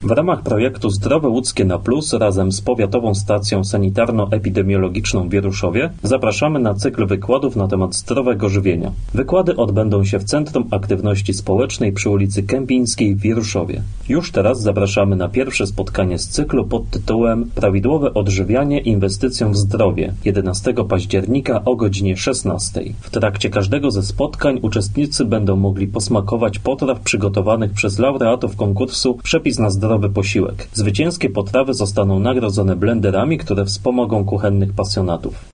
W ramach projektu Zdrowe Łódzkie na Plus razem z Powiatową Stacją Sanitarno-Epidemiologiczną w Wieruszowie zapraszamy na cykl wykładów na temat zdrowego żywienia. Wykłady odbędą się w Centrum Aktywności Społecznej przy ulicy Kępińskiej w Wieruszowie. Już teraz zapraszamy na pierwsze spotkanie z cyklu pod tytułem Prawidłowe odżywianie inwestycją w zdrowie 11 października o godzinie 16. W trakcie każdego ze spotkań uczestnicy będą mogli posmakować potraw przygotowanych przez laureatów konkursu Przepis na zdrowy posiłek. Zwycięskie potrawy zostaną nagrodzone blenderami, które wspomogą kuchennych pasjonatów.